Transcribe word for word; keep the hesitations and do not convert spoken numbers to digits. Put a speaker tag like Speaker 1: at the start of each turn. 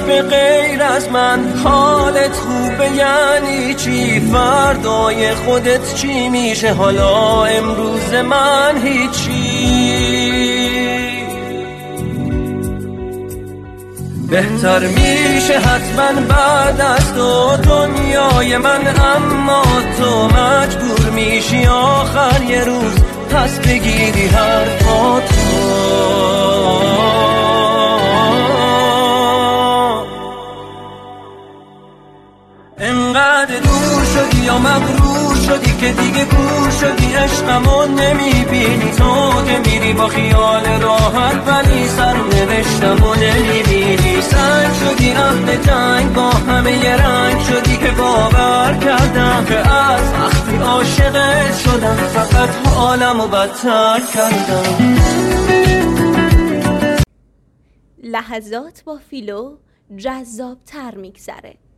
Speaker 1: به غیر از من حالت خوبه یعنی چی؟ فردای خودت چی میشه؟ حالا امروز من هیچی. بهتر میشه حتما بعد از تو دنیای من، اما تو مجبور میشی آخر یه روز پس بگیری حرفاتو. انقدر دور شدی یا مغرور شدی که دیگه گور شدی، عشقمو نمیبینی تو که میری با خیال راحت، ولی سرنوشتمو نمیبینی. سنگ شدی اهل جنگ با همه ی رنگ شدی که باور کردم که از وقتی عاشقت شدم فقط حالمو بدتر کردم.
Speaker 2: لحظات با فیلو جذاب تر میگذره.